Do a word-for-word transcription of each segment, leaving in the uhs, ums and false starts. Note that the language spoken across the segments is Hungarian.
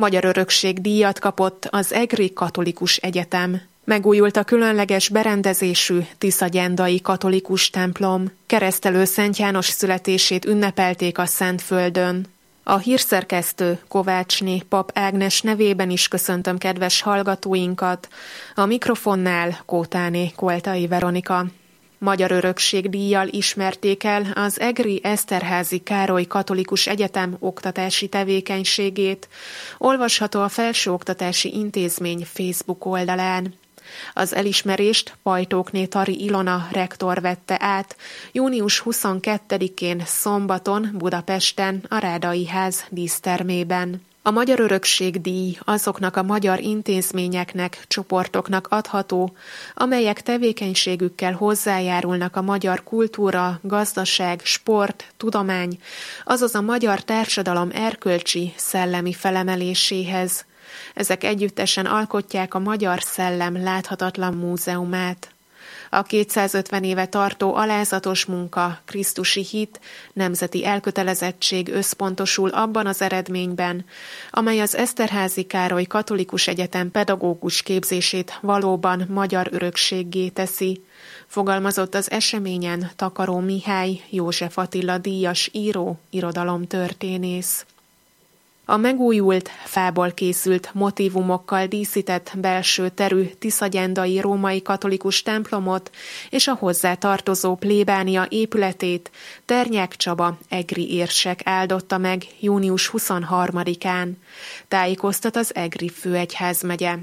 Magyar örökség díjat kapott az Egri Katolikus Egyetem. Megújult a különleges berendezésű tiszagyendai katolikus templom. Keresztelő Szent János születését ünnepelték a Szentföldön. A hírszerkesztő Kovácsné Pap Ágnes nevében is köszöntöm kedves hallgatóinkat. A mikrofonnál Kótáné Koltai Veronika. Magyar örökség díjjal ismerték el az Egri Eszterházy Károly Katolikus Egyetem oktatási tevékenységét. Olvasható a Felsőoktatási Intézmény Facebook oldalán. Az elismerést Pajtókné Tari Ilona rektor vette át június huszonkettedikén szombaton Budapesten a Rádai Ház dísztermében. A Magyar Örökség díj azoknak a magyar intézményeknek, csoportoknak adható, amelyek tevékenységükkel hozzájárulnak a magyar kultúra, gazdaság, sport, tudomány, azaz a magyar társadalom erkölcsi, szellemi felemeléséhez. Ezek együttesen alkotják a magyar szellem láthatatlan múzeumát. A kétszázötven éve tartó alázatos munka, krisztusi hit, nemzeti elkötelezettség összpontosul abban az eredményben, amely az Eszterházy Károly Katolikus Egyetem pedagógus képzését valóban magyar örökséggé teszi, fogalmazott az eseményen Takaró Mihály, József Attila díjas író, irodalomtörténész. A megújult, fából készült motívumokkal díszített belső terű tiszagyendai római katolikus templomot és a hozzá tartozó plébánia épületét Ternyák Csaba egri érsek áldotta meg június huszonharmadikán, tájékoztat az Egri főegyházmegye.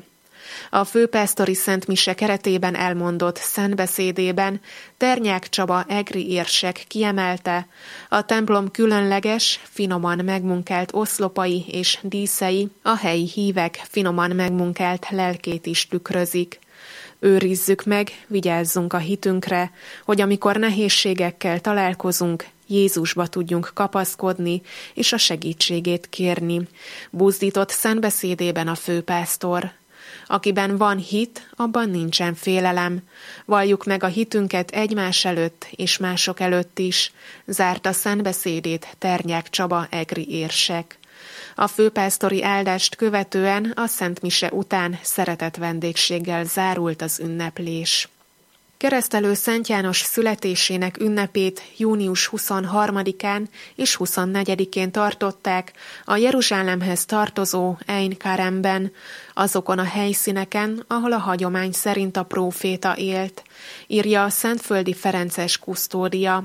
A főpásztori szentmise keretében elmondott szentbeszédében Ternyák Csaba egri érsek kiemelte, a templom különleges, finoman megmunkált oszlopai és díszei a helyi hívek finoman megmunkált lelkét is tükrözik. Őrizzük meg, vigyázzunk a hitünkre, hogy amikor nehézségekkel találkozunk, Jézusba tudjunk kapaszkodni és a segítségét kérni, buzdított szentbeszédében a főpásztor. Akiben van hit, abban nincsen félelem. Valljuk meg a hitünket egymás előtt és mások előtt is, zárta szentbeszédét Ternyák Csaba egri érsek. A főpásztori áldást követően a szentmise után szeretett vendégséggel zárult az ünneplés. Keresztelő Szent János születésének ünnepét június huszonharmadikán és huszonnegyedikén tartották a Jeruzsálemhez tartozó Ein Karemben, azokon a helyszíneken, ahol a hagyomány szerint a próféta élt, írja a Szentföldi Ferences kusztódia.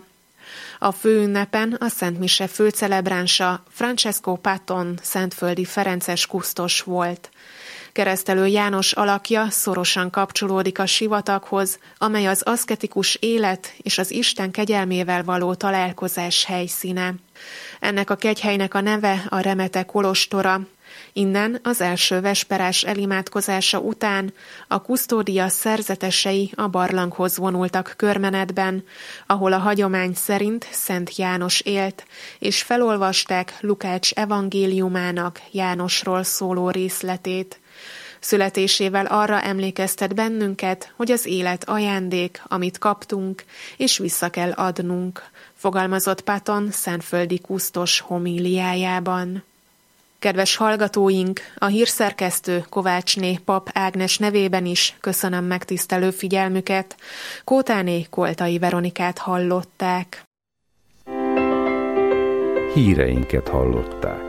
A főünnepen a szentmise főcelebránsa Francesco Patton szentföldi ferences kusztos volt. Keresztelő János alakja szorosan kapcsolódik a sivataghoz, amely az aszketikus élet és az Isten kegyelmével való találkozás helyszíne. Ennek a kegyhelynek a neve a Remete kolostora. Innen az első vesperás elimádkozása után a kusztódia szerzetesei a barlanghoz vonultak körmenetben, ahol a hagyomány szerint Szent János élt, és felolvasták Lukács evangéliumának Jánosról szóló részletét. Születésével arra emlékeztet bennünket, hogy az élet ajándék, amit kaptunk, és vissza kell adnunk, fogalmazott Patton szentföldi kusztos homíliájában. Kedves hallgatóink, a hírszerkesztő Kovácsné Pap Ágnes nevében is köszönöm megtisztelő figyelmüket. Kótáné Koltai Veronikát hallották. Híreinket hallották.